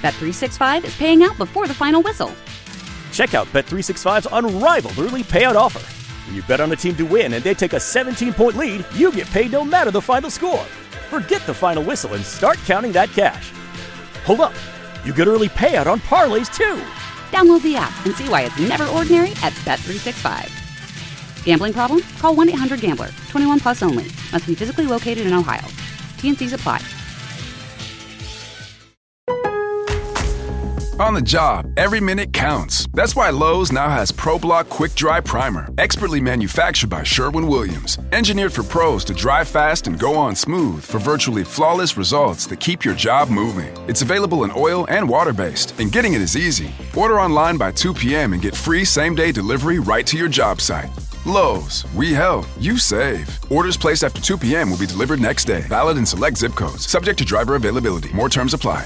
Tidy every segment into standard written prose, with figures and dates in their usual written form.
Bet365 is paying out before the final whistle. Check out Bet365's unrivaled early payout offer. When you bet on a team to win and they take a 17-point lead, you get paid no matter the final score. Forget the final whistle and start counting that cash. Hold up. You get early payout on parlays, too. Download the app and see why it's never ordinary at Bet365. Gambling problem? Call 1-800-GAMBLER. 21 plus only. Must be physically located in Ohio. T&Cs apply. On the job, every minute counts. That's why Lowe's now has ProBlock Quick Dry Primer, expertly manufactured by Sherwin-Williams. Engineered for pros to dry fast and go on smooth for virtually flawless results that keep your job moving. It's available in oil and water-based, and getting it is easy. Order online by 2 p.m. and get free same-day delivery right to your job site. Lowe's, we help, you save. Orders placed after 2 p.m. will be delivered next day. Valid in select zip codes. Subject to driver availability. More terms apply.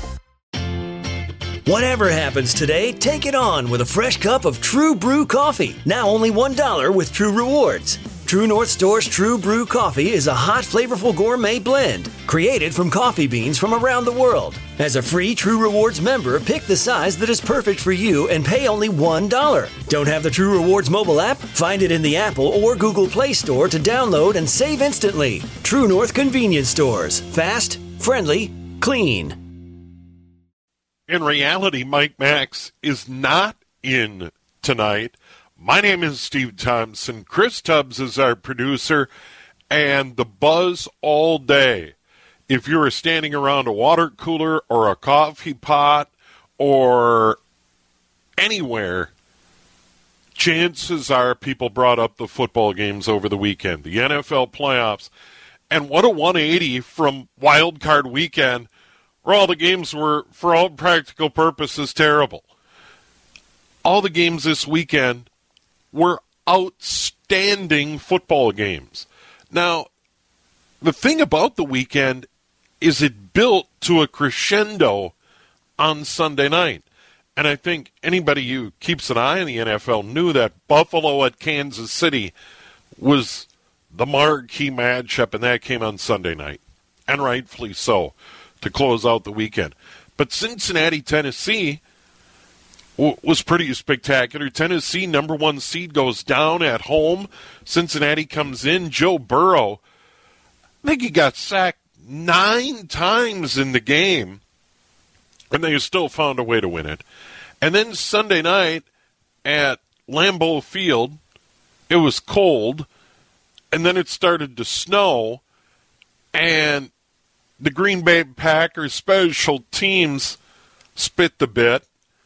Whatever happens today, take it on with a fresh cup of True Brew coffee. Now only $1 with True Rewards. True North Store's True Brew coffee is a hot, flavorful gourmet blend created from coffee beans from around the world. As a free True Rewards member, pick the size that is perfect for you and pay only $1. Don't have the True Rewards mobile app? Find it in the Apple or Google Play Store to download and save instantly. True North Convenience Stores. Fast, friendly, clean. In reality, Mike Max is not in tonight. My name is Steve Thompson. Chris Tubbs is our producer, and the buzz all day. If you were standing around a water cooler or a coffee pot or anywhere, chances are people brought up the football games over the weekend, the NFL playoffs. And what a 180 from Wild Card Weekend, where all the games were, for all practical purposes, terrible. All the games this weekend were outstanding football games. Now, the thing about the weekend is it built to a crescendo on Sunday night. And I think anybody who keeps an eye on the NFL knew that Buffalo at Kansas City was the marquee matchup, and that came on Sunday night, and rightfully so, to close out the weekend. But Cincinnati, Tennessee was pretty spectacular. Tennessee, number one seed, goes down at home. Cincinnati comes in. Joe Burrow, I think he got sacked 9 times in the game, and they still found a way to win it. And then Sunday night at Lambeau Field, it was cold, and then it started to snow, and the Green Bay Packers special teams spit the bit.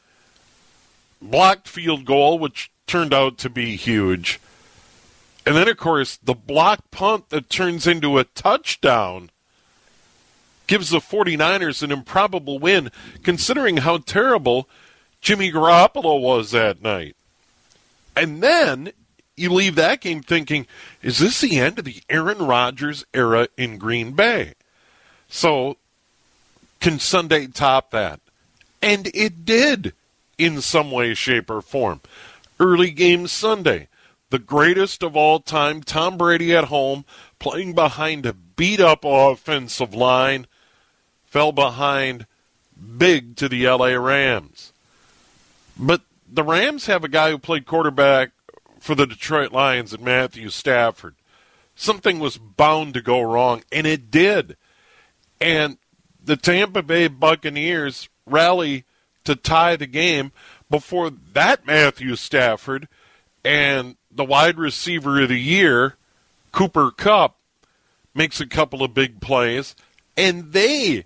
Blocked field goal, which turned out to be huge. And then, of course, the blocked punt that turns into a touchdown gives the 49ers an improbable win, considering how terrible Jimmy Garoppolo was that night. And then you leave that game thinking, is this the end of the Aaron Rodgers era in Green Bay? So, can Sunday top that? And it did, in some way, shape, or form. Early game Sunday, the greatest of all time, Tom Brady at home, playing behind a beat-up offensive line, fell behind big to the L.A. Rams. But the Rams have a guy who played quarterback for the Detroit Lions and Matthew Stafford. Something was bound to go wrong, and it did. And the Tampa Bay Buccaneers rally to tie the game before that Matthew Stafford and the wide receiver of the year, Cooper Kupp, makes a couple of big plays, and they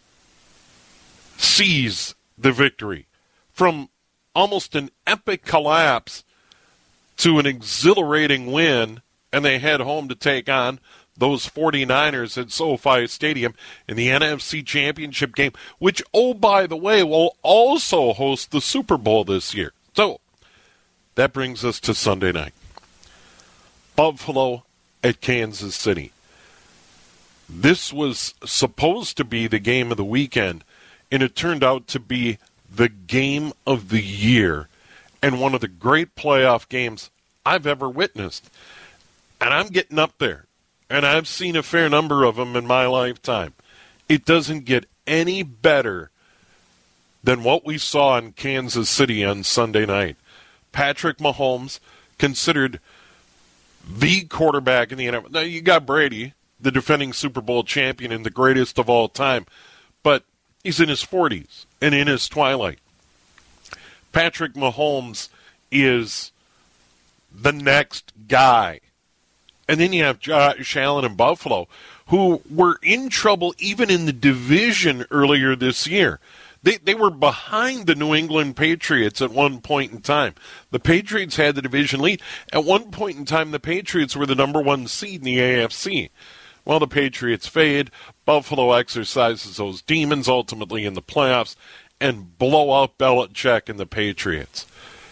seize the victory from almost an epic collapse to an exhilarating win, and they head home to take on those 49ers at SoFi Stadium in the NFC Championship game, which, oh, by the way, will also host the Super Bowl this year. So that brings us to Sunday night. Buffalo at Kansas City. This was supposed to be the game of the weekend, and it turned out to be the game of the year and one of the great playoff games I've ever witnessed. And I'm getting up there. And I've seen a fair number of them in my lifetime. It doesn't get any better than what we saw in Kansas City on Sunday night. Patrick Mahomes, considered the quarterback in the NFL. Now, you got Brady, the defending Super Bowl champion and the greatest of all time, but he's in his 40s and in his twilight. Patrick Mahomes is the next guy. And then you have Josh Allen in Buffalo, who were in trouble even in the division earlier this year. They were behind the New England Patriots at one point in time. The Patriots had the division lead. At one point in time, the Patriots were the number one seed in the AFC. Well, the Patriots fade. Buffalo exercises those demons ultimately in the playoffs and blow out Belichick and the Patriots.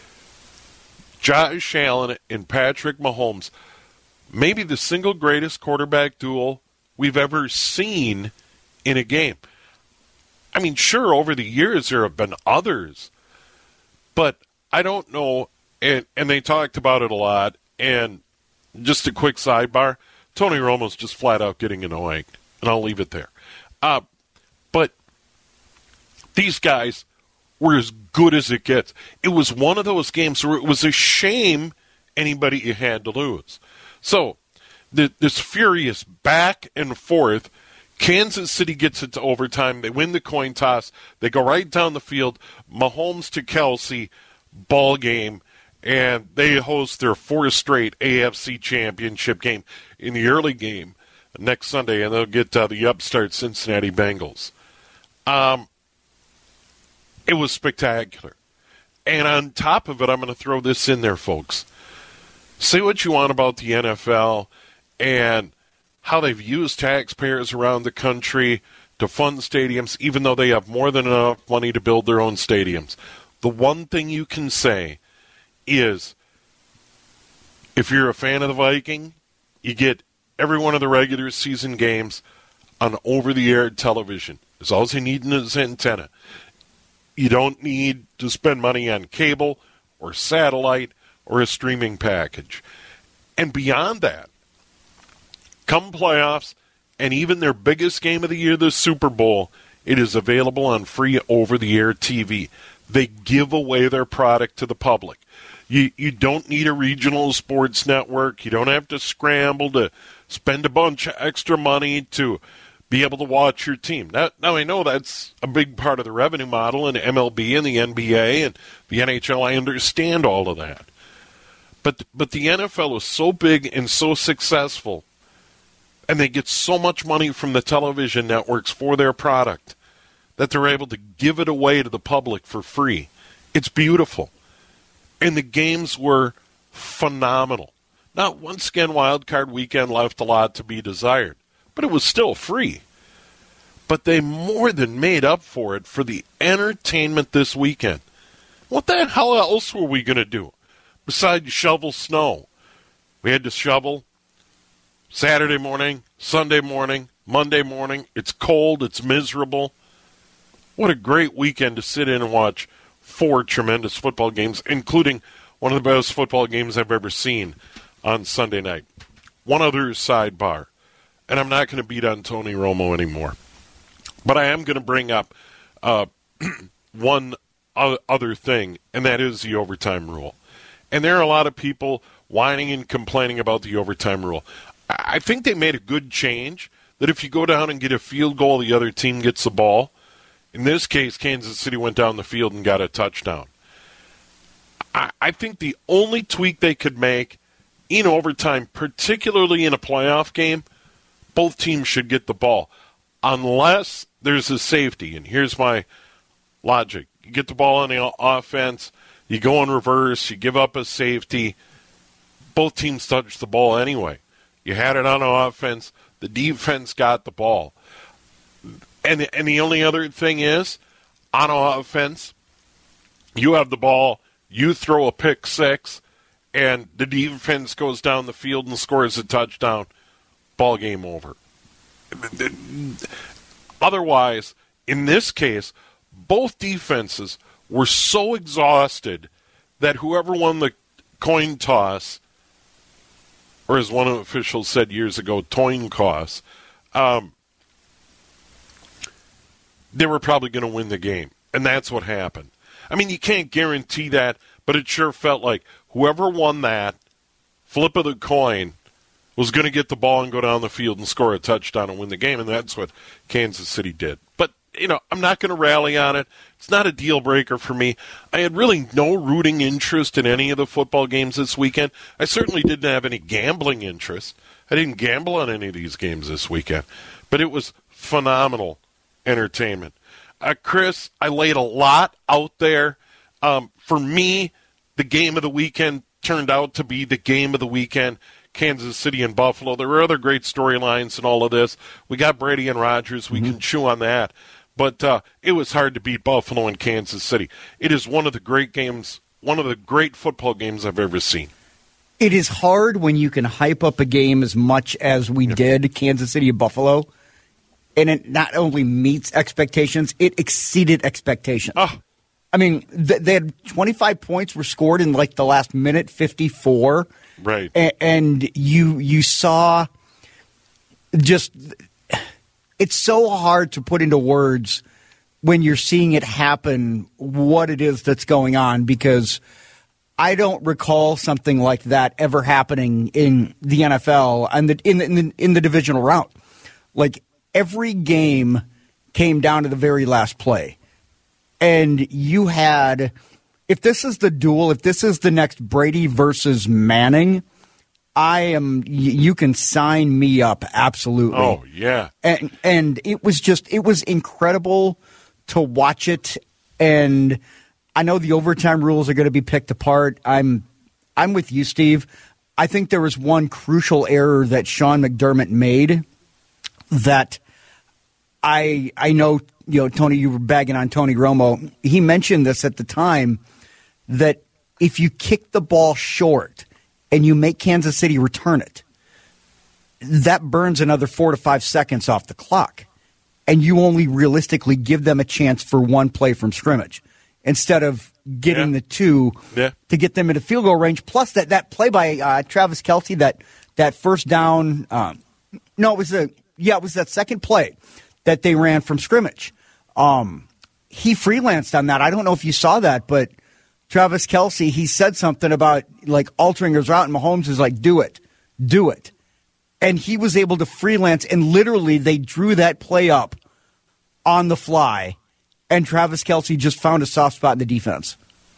Josh Allen and Patrick Mahomes, maybe the single greatest quarterback duel we've ever seen in a game. I mean, sure, over the years there have been others, but I don't know, and they talked about it a lot, and just a quick sidebar, Tony Romo's just flat out getting annoying, and I'll leave it there. But these guys were as good as it gets. It was one of those games where it was a shame anybody had to lose. So, this furious back and forth, Kansas City gets it to overtime. They win the coin toss. They go right down the field. Mahomes to Kelsey, ball game, and they host their fourth straight AFC championship game in the early game next Sunday, and they'll get the upstart Cincinnati Bengals. It was spectacular. And on top of it, I'm going to throw this in there, folks. Say what you want about the NFL and how they've used taxpayers around the country to fund stadiums, even though they have more than enough money to build their own stadiums. The one thing you can say is, if you're a fan of the Viking, you get every one of the regular season games on over-the-air television. That's all you need is an antenna. You don't need to spend money on cable or satellite or a streaming package. And beyond that, come playoffs, and even their biggest game of the year, the Super Bowl, it is available on free over-the-air TV. They give away their product to the public. You don't need a regional sports network. You don't have to scramble to spend a bunch of extra money to be able to watch your team. Now I know that's a big part of the revenue model in MLB and the NBA and the NHL. I understand all of that. But the NFL is so big and so successful, and they get so much money from the television networks for their product that they're able to give it away to the public for free. It's beautiful. And the games were phenomenal. Now, once again, Wild Card Weekend left a lot to be desired, but it was still free. But they more than made up for it for the entertainment this weekend. What the hell else were we going to do besides shovel snow? We had to shovel Saturday morning, Sunday morning, Monday morning. It's cold. It's miserable. What a great weekend to sit in and watch 4 tremendous football games, including one of the best football games I've ever seen on Sunday night. One other sidebar, and I'm not going to beat on Tony Romo anymore, but I am going to bring up one other thing, and that is the overtime rule. And there are a lot of people whining and complaining about the overtime rule. I think they made a good change that if you go down and get a field goal, the other team gets the ball. In this case, Kansas City went down the field and got a touchdown. I think the only tweak they could make in overtime, particularly in a playoff game, both teams should get the ball, unless there's a safety. And here's my logic. You get the ball on the offense, you go in reverse, you give up a safety, both teams touch the ball anyway. You had it on offense, the defense got the ball. And the only other thing is, on offense, you have the ball, you throw a pick six, and the defense goes down the field and scores a touchdown, ball game over. Otherwise, in this case, both defenses were so exhausted that whoever won the coin toss, or as one of the officials said years ago, toin toss, they were probably going to win the game. And that's what happened. I mean, you can't guarantee that, but it sure felt like whoever won that flip of the coin was going to get the ball and go down the field and score a touchdown and win the game, and that's what Kansas City did. But, I'm not going to rally on it. It's not a deal breaker for me. I had really no rooting interest in any of the football games this weekend. I certainly didn't have any gambling interest. I didn't gamble on any of these games this weekend. But it was phenomenal entertainment. Chris, I laid a lot out there. For me, the game of the weekend turned out to be the game of the weekend. Kansas City and Buffalo. There were other great storylines in all of this. We got Brady and Rodgers. We can chew on that. But it was hard to beat Buffalo and Kansas City. It is one of the great games, one of the great football games I've ever seen. It is hard when you can hype up a game as much as we did, Kansas City and Buffalo, and it not only meets expectations, it exceeded expectations. Oh. I mean, they had 25 points were scored in like the last minute, 54. Right. And you saw just – it's so hard to put into words when you're seeing it happen what it is that's going on, because I don't recall something like that ever happening in the NFL and in the divisional round. Like, every game came down to the very last play. And you had, if this is the duel, if this is the next Brady versus Manning, you can sign me up, absolutely. Oh, yeah. And it was incredible to watch it. And I know the overtime rules are going to be picked apart. I'm with you, Steve. I think there was one crucial error that Sean McDermott made that I know, Tony, you were bagging on Tony Romo. He mentioned this at the time, that if you kick the ball short and you make Kansas City return it, that burns another 4 to 5 seconds off the clock. And you only realistically give them a chance for one play from scrimmage instead of getting the two to get them into field goal range. Plus that play by Travis Kelce, that first down. It was that second play that they ran from scrimmage. He freelanced on that. I don't know if you saw that, but Travis Kelce, he said something about like altering his route, and Mahomes is like, do it. And he was able to freelance, and literally they drew that play up on the fly, and Travis Kelce just found a soft spot in the defense.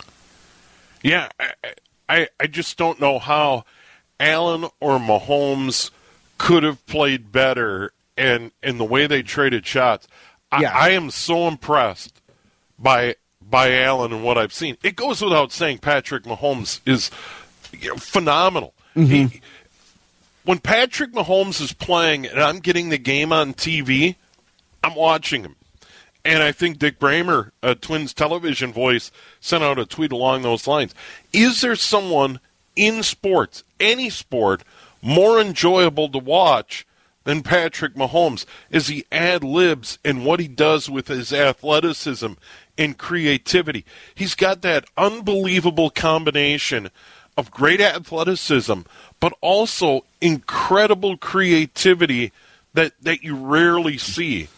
Yeah, I just don't know how Allen or Mahomes could have played better, and the way they traded shots. I am so impressed by Allen and what I've seen. It goes without saying Patrick Mahomes is phenomenal. Mm-hmm. When Patrick Mahomes is playing and I'm getting the game on TV, I'm watching him. And I think Dick Bramer, Twins television voice, sent out a tweet along those lines. Is there someone in sports, any sport, more enjoyable to watch than Patrick Mahomes as he ad-libs and what he does with his athleticism and creativity? He's got that unbelievable combination of great athleticism, but also incredible creativity that you rarely see.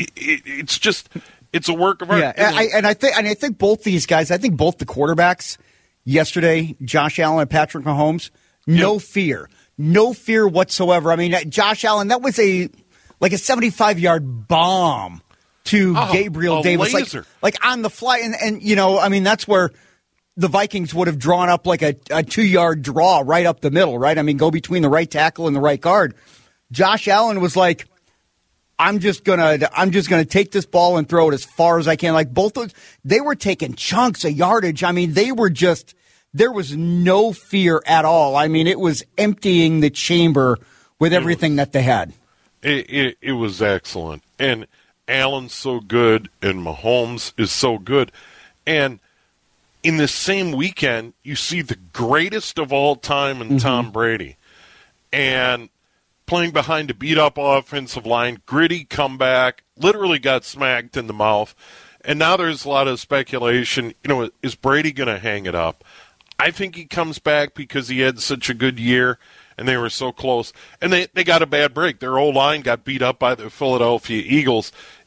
It's a work of art. Yeah, I think both these guys, I think both the quarterbacks yesterday, Josh Allen and Patrick Mahomes, no fear whatsoever. I mean, Josh Allen, that was a 75-yard bomb to Gabriel Davis, like on the fly, and I mean, that's where the Vikings would have drawn up like a 2-yard draw right up the middle, right? I mean, go between the right tackle and the right guard. Josh Allen was like, I'm just gonna take this ball and throw it as far as I can. Like both those, they were taking chunks of yardage. I mean, there was no fear at all. I mean, it was emptying the chamber with everything that they had. It was excellent. And Allen's so good, and Mahomes is so good. And in the same weekend, you see the greatest of all time in Tom Brady. And playing behind a beat-up offensive line, gritty comeback, literally got smacked in the mouth. And now there's a lot of speculation, is Brady going to hang it up? I think he comes back because he had such a good year, and they were so close. And they got a bad break. Their O-line got beat up by the Philadelphia Eagles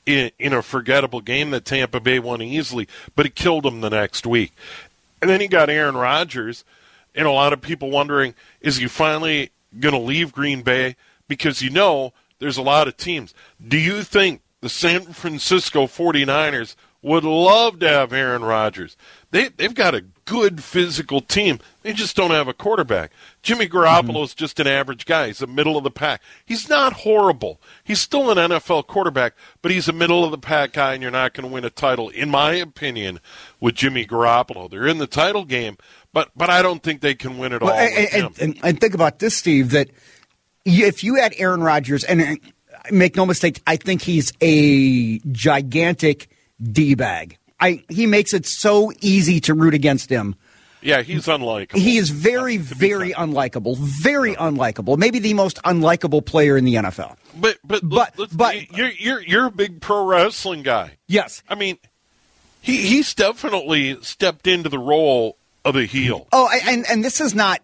in a forgettable game that Tampa Bay won easily, but it killed them the next week. And then you got Aaron Rodgers, and a lot of people wondering, is he finally going to leave Green Bay? Because there's a lot of teams. Do you think the San Francisco 49ers would love to have Aaron Rodgers? They've got a good physical team. They just don't have a quarterback. Jimmy Garoppolo's just an average guy. He's a middle of the pack. He's not horrible. He's still an NFL quarterback, but he's a middle of the pack guy, and you're not going to win a title, in my opinion, with Jimmy Garoppolo. They're in the title game, but I don't think they can win it all with him. And think about this, Steve, that if you had Aaron Rodgers, and make no mistake, I think he's a gigantic D-bag. He makes it so easy to root against him. Yeah, he's unlikable. He is very, very unlikable. Very unlikable. Maybe the most unlikable player in the NFL. But you're a big pro wrestling guy. Yes. I mean, he's definitely stepped into the role of a heel. Oh, and this is not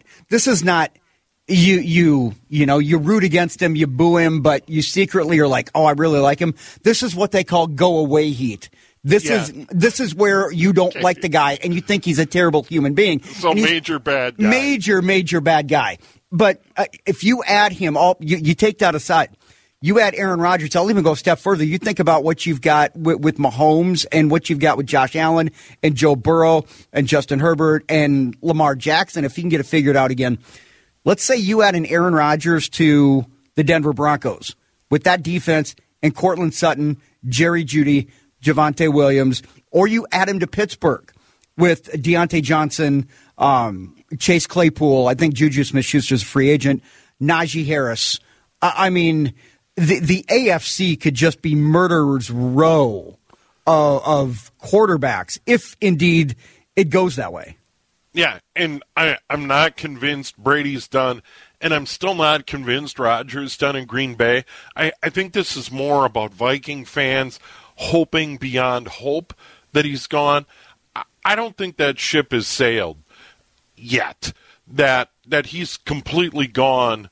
you root against him, you boo him, but you secretly are like, oh, I really like him. This is what they call go away heat. This is where you don't like the guy and you think he's a terrible human being. So major bad guy. Major bad guy. But if you add him, you take that aside. You add Aaron Rodgers, I'll even go a step further. You think about what you've got with Mahomes and what you've got with Josh Allen and Joe Burrow and Justin Herbert and Lamar Jackson, if he can get it figured out again. Let's say you add an Aaron Rodgers to the Denver Broncos with that defense and Cortland Sutton, Jerry Jeudy, Javonte Williams, or you add him to Pittsburgh with Deontay Johnson, Chase Claypool, I think Juju Smith-Schuster's a free agent, Najee Harris. I mean, the AFC could just be murderer's row of quarterbacks if indeed it goes that way. Yeah, and I'm not convinced Brady's done, and I'm still not convinced Rodgers done in Green Bay. I think this is more about Viking fans hoping beyond hope that he's gone. I don't think that ship has sailed yet, that he's completely gone.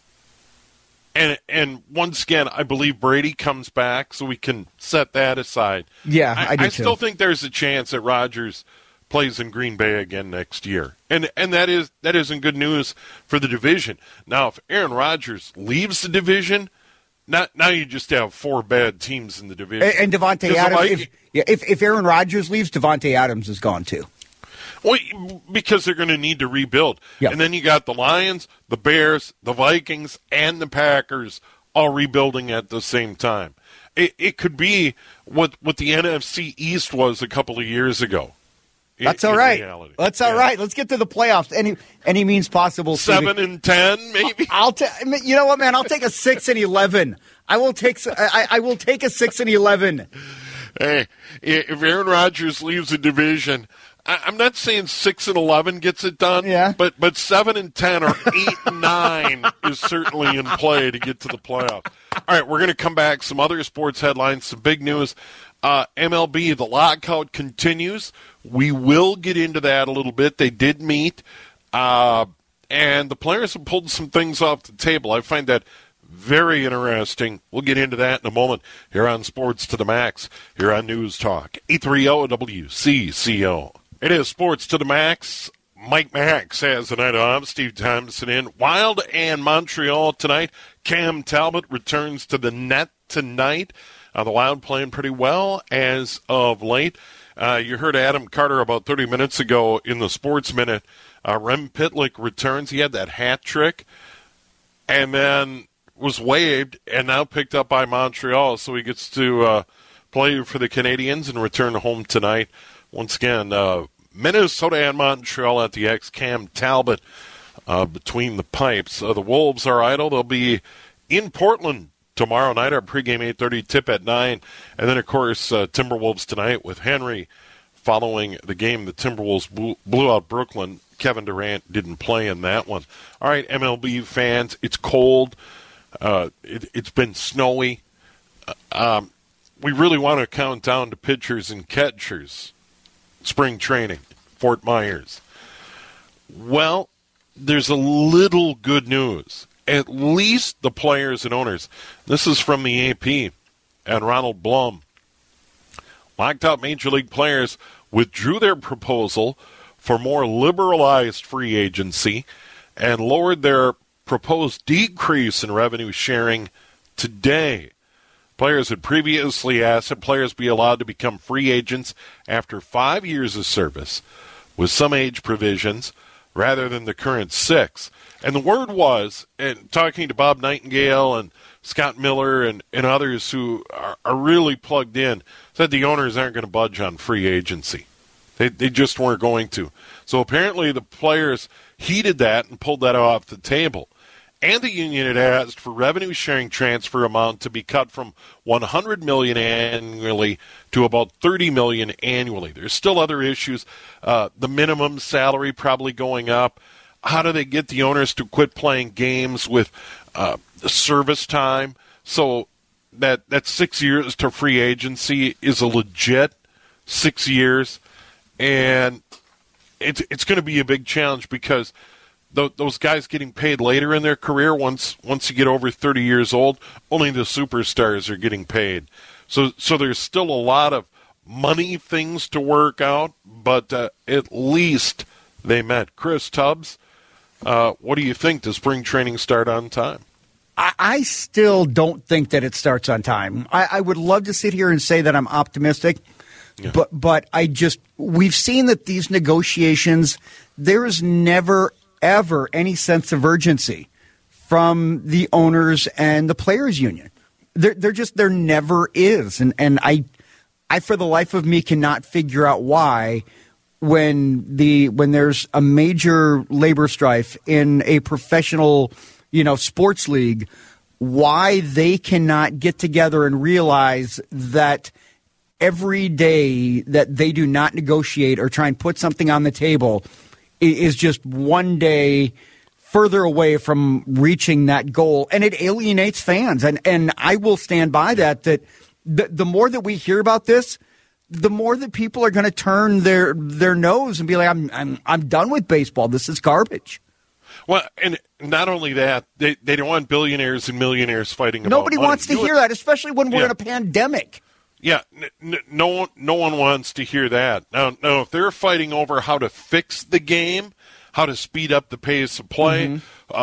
And once again, I believe Brady comes back, so we can set that aside. Yeah, I do too. I still think there's a chance that Rodgers plays in Green Bay again next year. And that isn't good news for the division. Now, if Aaron Rodgers leaves the division, now you just have four bad teams in the division. And Devontae Adams, if Aaron Rodgers leaves, Devontae Adams is gone too. Well, because they're going to need to rebuild. Yep. And then you got the Lions, the Bears, the Vikings, and the Packers all rebuilding at the same time. It could be what the NFC East was a couple of years ago. That's all right. That's all right. Let's get to the playoffs. Any means possible. 7-10, maybe. You know what, man? I'll take a 6-11. I will take a 6-11. Hey, if Aaron Rodgers leaves the division, I'm not saying 6-11 gets it done. Yeah. But 7-10 or 8-9 is certainly in play to get to the playoffs. All right, we're going to come back. Some other sports headlines, some big news. MLB, the lockout continues. We will get into that a little bit. They did meet, and the players have pulled some things off the table. I find that very interesting. We'll get into that in a moment here on Sports to the Max, here on News Talk 830 WCCO. It is Sports to the Max. Mike Max has the night off. Steve Thompson in. Wild and Montreal tonight. Cam Talbot returns to the net tonight. The Wild playing pretty well as of late. You heard Adam Carter about 30 minutes ago in the Sports Minute. Rem Pitlick returns. He had that hat trick and then was waived and now picked up by Montreal. So he gets to play for the Canadiens and return home tonight. Once again, Minnesota and Montreal at the X. Cam Talbot between the pipes. The Wolves are idle. They'll be in Portland tomorrow night. Our pregame 8:30 tip at 9. And then, of course, Timberwolves tonight with Henry following the game. The Timberwolves blew out Brooklyn. Kevin Durant didn't play in that one. All right, MLB fans, it's cold. It's been snowy. We really want to count down to pitchers and catchers. Spring training, Fort Myers. Well, there's a little good news. At least the players and owners. This is from the AP and Ronald Blum Blacktop Major League players withdrew their proposal for more liberalized free agency and lowered their proposed decrease in revenue sharing today. Players had previously asked that players be allowed to become free agents after 5 years of service, with some age provisions, rather than the current 6. And the word was, and talking to Bob Nightingale and Scott Miller and others who are really plugged in, said the owners aren't going to budge on free agency. They just weren't going to. So apparently the players heeded that and pulled that off the table. And the union had asked for revenue-sharing transfer amount to be cut from $100 million annually to about $30 million annually. There's still other issues. The minimum salary probably going up. How do they get the owners to quit playing games with service time? So that 6 years to free agency is a legit 6 years. And it's going to be a big challenge because those guys getting paid later in their career, once you get over 30 years old, only the superstars are getting paid. So there's still a lot of money things to work out, but at least they met. Chris Tubbs, what do you think? Does spring training start on time? I still don't think that it starts on time. I would love to sit here and say that I'm optimistic. Yeah. But we've seen that these negotiations, there is never, ever any sense of urgency from the owners and the players union. There never is. And I for the life of me cannot figure out why when there's a major labor strife in a professional, sports league, why they cannot get together and realize that every day that they do not negotiate or try and put something on the table is just one day further away from reaching that goal, and it alienates fans. And I will stand by that the more that we hear about this, the more that people are going to turn their nose and be like, I'm done with baseball. This is garbage. Well, and not only that, they don't want billionaires and millionaires fighting about Nobody money. wants to hear that, especially when we're in a pandemic. Yeah, no one wants to hear that. Now, if they're fighting over how to fix the game, how to speed up the pace of play,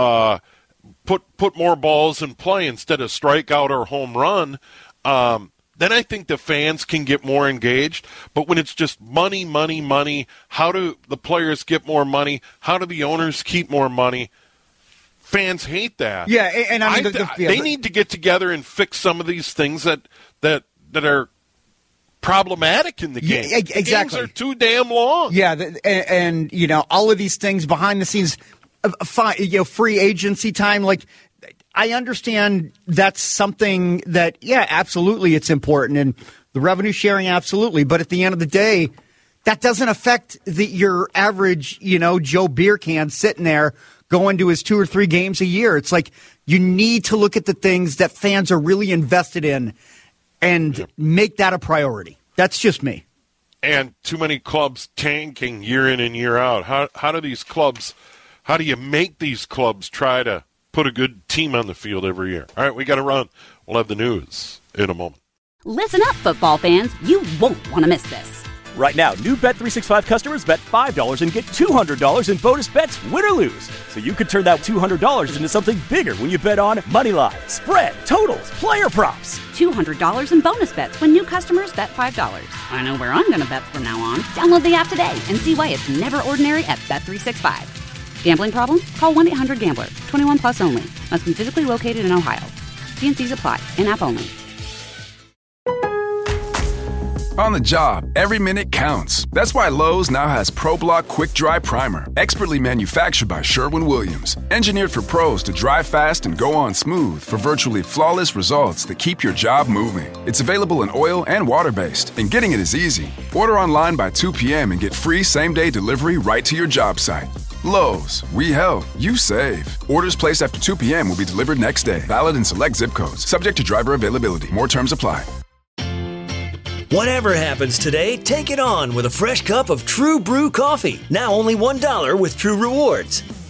put more balls in play instead of strikeout or home run, then I think the fans can get more engaged. But when it's just money, money, money, how do the players get more money? How do the owners keep more money? Fans hate that. Yeah, and I mean, they need to get together and fix some of these things that are problematic in the game. Yeah, exactly. Games are too damn long. Yeah, and all of these things behind the scenes, free agency time. Like, I understand that's something that, absolutely, it's important, and the revenue sharing, absolutely. But at the end of the day, that doesn't affect your average, Joe beer can sitting there going to his 2 or 3 games a year. It's like you need to look at the things that fans are really invested in and make that a priority. That's just me. And too many clubs tanking year in and year out. How do you make these clubs try to put a good team on the field every year? All right, we got to run. We'll have the news in a moment. Listen up, football fans. You won't want to miss this. Right now, new Bet365 customers bet $5 and get $200 in bonus bets, win or lose. So you could turn that $200 into something bigger when you bet on moneyline, spread, totals, player props. $200 in bonus bets when new customers bet $5. I know where I'm going to bet from now on. Download the app today and see why it's never ordinary at Bet365. Gambling problem? Call 1-800-GAMBLER. 21 plus only. Must be physically located in Ohio. T&Cs apply. In-app only. On the job, every minute counts. That's why Lowe's now has ProBlock Quick Dry Primer, expertly manufactured by Sherwin-Williams. Engineered for pros to dry fast and go on smooth for virtually flawless results that keep your job moving. It's available in oil and water-based, and getting it is easy. Order online by 2 p.m. and get free same-day delivery right to your job site. Lowe's, we help, you save. Orders placed after 2 p.m. will be delivered next day. Valid in select zip codes. Subject to driver availability. More terms apply. Whatever happens today, take it on with a fresh cup of True Brew coffee. Now only $1 with True Rewards.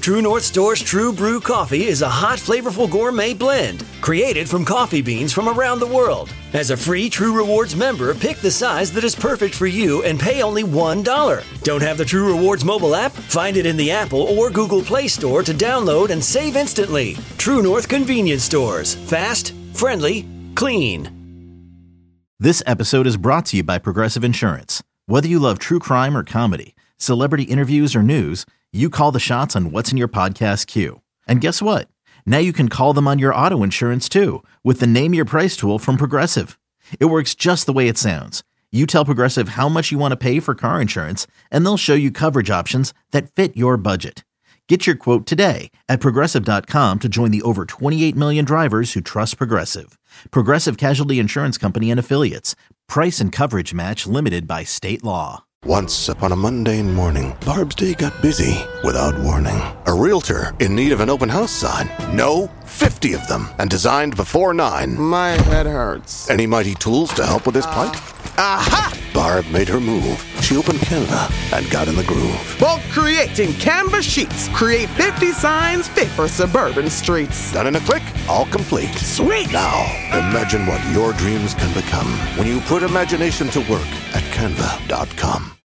True North Store's True Brew Coffee is a hot, flavorful gourmet blend created from coffee beans from around the world. As a free True Rewards member, pick the size that is perfect for you and pay only $1. Don't have the True Rewards mobile app? Find it in the Apple or Google Play Store to download and save instantly. True North Convenience Stores. Fast, friendly, clean. This episode is brought to you by Progressive Insurance. Whether you love true crime or comedy, celebrity interviews or news, you call the shots on what's in your podcast queue. And guess what? Now you can call them on your auto insurance too with the Name Your Price tool from Progressive. It works just the way it sounds. You tell Progressive how much you want to pay for car insurance, and they'll show you coverage options that fit your budget. Get your quote today at Progressive.com to join the over 28 million drivers who trust Progressive. Progressive Casualty Insurance Company and Affiliates. Price and coverage match limited by state law. Once upon a mundane morning, Barb's day got busy without warning. A realtor in need of an open house sign. No, 50 of them, and designed before 9. My head hurts. Any mighty tools to help with this plight? Aha! Barb made her move. She opened Canva and got in the groove. Bulk creating Canva sheets. Create 50 signs fit for suburban streets. Done in a click, all complete. Sweet! Now, imagine what your dreams can become when you put imagination to work at Canva.com.